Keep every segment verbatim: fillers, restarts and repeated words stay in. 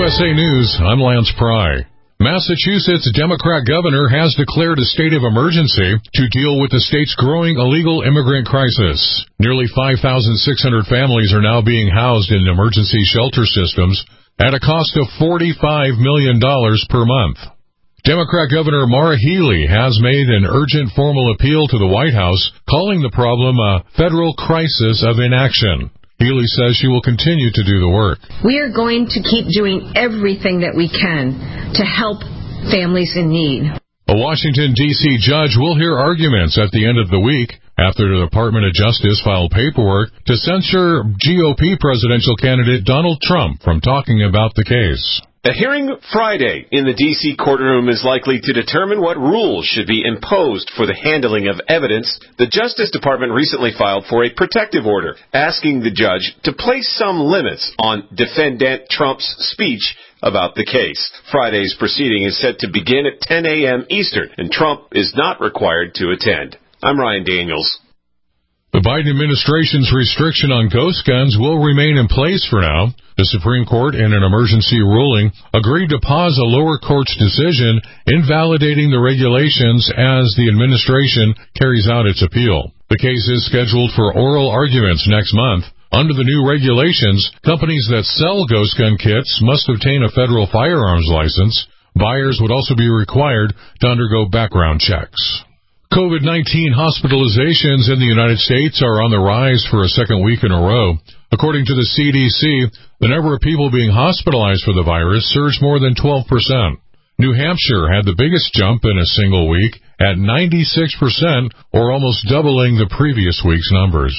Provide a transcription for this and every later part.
S A News, I'm Lance Pry. Massachusetts Democrat governor has declared a state of emergency to deal with the state's growing illegal immigrant crisis. Nearly five thousand six hundred families are now being housed in emergency shelter systems at a cost of forty-five million dollars per month. Democrat Governor Maura Healey has made an urgent formal appeal to the White House, calling the problem a federal crisis of inaction. Healey says she will continue to do the work. We are going to keep doing everything that we can to help families in need. A Washington, D C judge will hear arguments at the end of the week after the Department of Justice filed paperwork to censure G O P presidential candidate Donald Trump from talking about the case. A hearing Friday in the D C courtroom is likely to determine what rules should be imposed for the handling of evidence. The Justice Department recently filed for a protective order, asking the judge to place some limits on defendant Trump's speech about the case. Friday's proceeding is set to begin at ten a.m. Eastern, and Trump is not required to attend. I'm Ryan Daniels. The Biden administration's restriction on ghost guns will remain in place for now. The Supreme Court, in an emergency ruling, agreed to pause a lower court's decision invalidating the regulations as the administration carries out its appeal. The case is scheduled for oral arguments next month. Under the new regulations, companies that sell ghost gun kits must obtain a federal firearms license. Buyers would also be required to undergo background checks. COVID nineteen hospitalizations in the United States are on the rise for a second week in a row. According to the C D C, the number of people being hospitalized for the virus surged more than twelve percent. New Hampshire had the biggest jump in a single week at ninety-six percent, or almost doubling the previous week's numbers.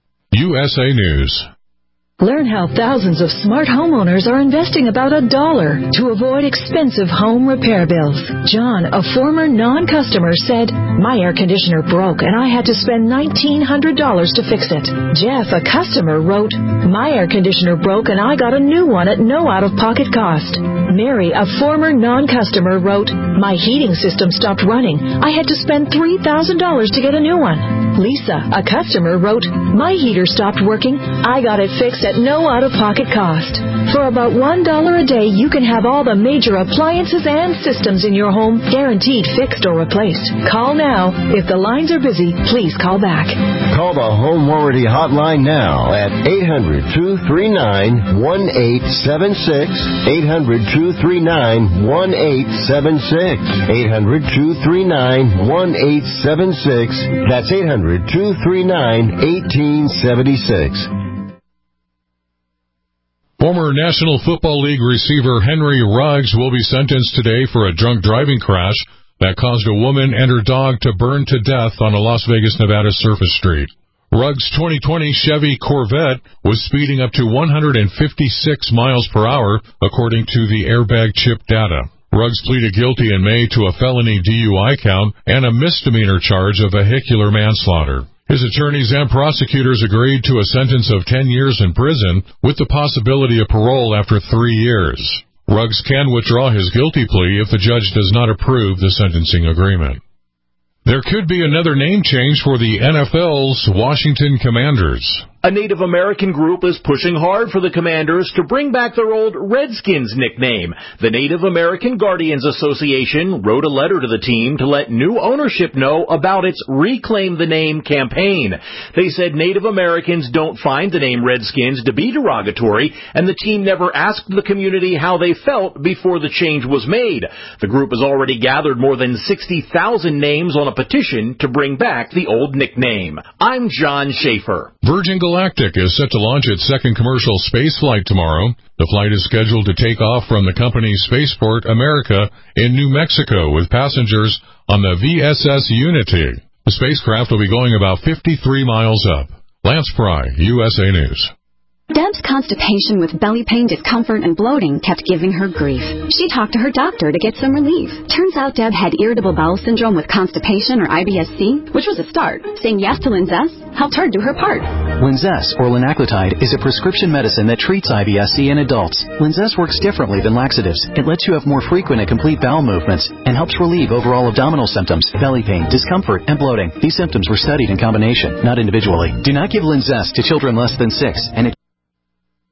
U S A News. Learn how thousands of smart homeowners are investing about a dollar to avoid expensive home repair bills. John, a former non-customer, said, "My air conditioner broke and I had to spend nineteen hundred dollars to fix it." Jeff, a customer, wrote, "My air conditioner broke and I got a new one at no out-of-pocket cost." Mary, a former non-customer, wrote, "My heating system stopped running. I had to spend three thousand dollars to get a new one." Lisa, a customer, wrote, "My heater stopped working. I got it fixed at no out-of-pocket cost." For about one dollar a day, you can have all the major appliances and systems in your home guaranteed fixed or replaced. Call now. If the lines are busy, please call back. Call the Home Warranty Hotline now at eight hundred, two three nine, one eight seven six, eight hundred, two three nine, one eight seven six, eight hundred, two three nine, one eight seven six. That's eight hundred, two three nine, one eight seven six. Former National Football League receiver Henry Ruggs will be sentenced today for a drunk driving crash that caused a woman and her dog to burn to death on a Las Vegas, Nevada surface street. Ruggs' twenty twenty Chevy Corvette was speeding up to one hundred fifty-six miles per hour, according to the airbag chip data. Ruggs pleaded guilty in May to a felony D U I count and a misdemeanor charge of vehicular manslaughter. His attorneys and prosecutors agreed to a sentence of ten years in prison with the possibility of parole after three years. Ruggs can withdraw his guilty plea if the judge does not approve the sentencing agreement. There could be another name change for the N F L's Washington Commanders. A Native American group is pushing hard for the Commanders to bring back their old Redskins nickname. The Native American Guardians Association wrote a letter to the team to let new ownership know about its Reclaim the Name campaign. They said Native Americans don't find the name Redskins to be derogatory, and the team never asked the community how they felt before the change was made. The group has already gathered more than sixty thousand names on a petition to bring back the old nickname. I'm John Schaefer. Virgin Galactic is set to launch its second commercial space flight tomorrow. The flight is scheduled to take off from the company's spaceport America in New Mexico with passengers on the V S S Unity. The spacecraft will be going about fifty-three miles up. Lance Pry, U S A News. Deb's constipation with belly pain, discomfort, and bloating kept giving her grief. She talked to her doctor to get some relief. Turns out Deb had irritable bowel syndrome with constipation, or I B S C, which was a start. Saying yes to Linzess helped her do her part. Linzess, or linaclotide, is a prescription medicine that treats I B S C in adults. Linzess works differently than laxatives. It lets you have more frequent and complete bowel movements and helps relieve overall abdominal symptoms, belly pain, discomfort, and bloating. These symptoms were studied in combination, not individually. Do not give Linzess to children less than six, and it